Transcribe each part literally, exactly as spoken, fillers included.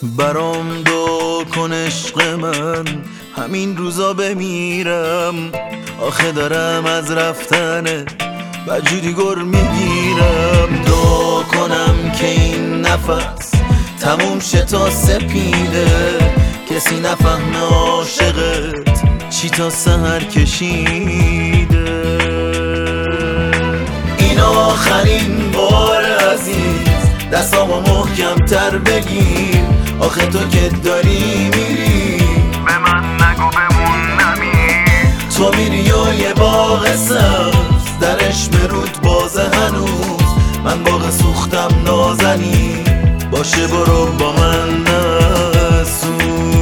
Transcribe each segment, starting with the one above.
برام دعا کن عشق من، همین روزا بمیرم. آخه دارم از رفتنه بجوری گر میگیرم. دعا کنم که این نفس تموم شه تا سپیده، کسی نفهمه عاشقت چی تا سحر کشیده. این آخرین بار عزیز، دستامو محکم تر بگیر. آخه تو که داری میری، به من نگو بمون نمیر. تو میری و یه باغ سبز درش مرود بازه هنوز. من باغ سوختم نازنی، باشه برو با من نسوز.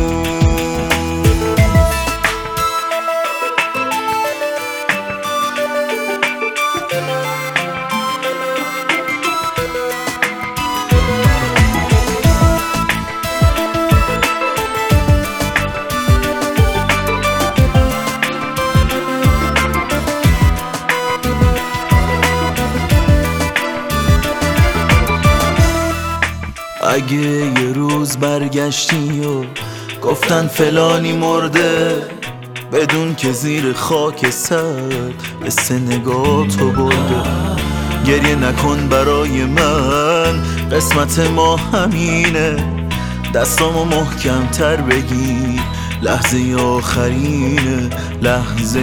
اگه یه روز برگشتی و گفتن فلانی مرده، بدون که زیر خاک سر قصه نگاه تو برده. گریه نکن برای من، قسمت ما همینه. دستامو محکم تر بگیر، لحظه آخرینه، لحظه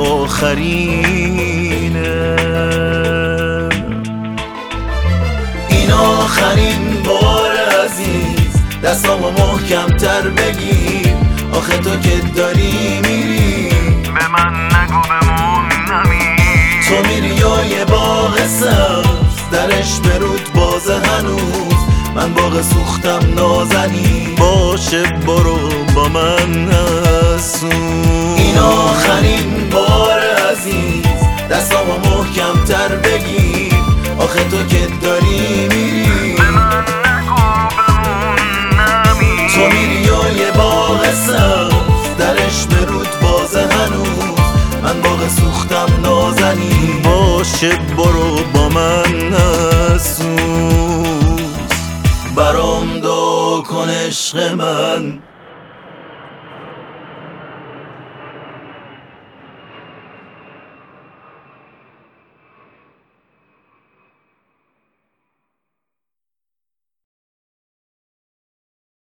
آخرینه. این آخرین بار عزیز، دستامو محکم تر بگیر. آخه تو که داری میری، به من نگو بمون نمیر. تو میری و یه باغ سبز درش برود بازه هنوز. من باغ سوختم نازنی، باشه برو با من نسوز. این آخرین بار عزیز، دستامو محکم تر بگیر. آخه تو که داری میری، به من نگو بمون نمیر. تو میری و یه باغ سبز درش برود بازه هنوز. من باغ سوختم نازنی، باشه برو با من نسوز. برام دعا کن عشق من،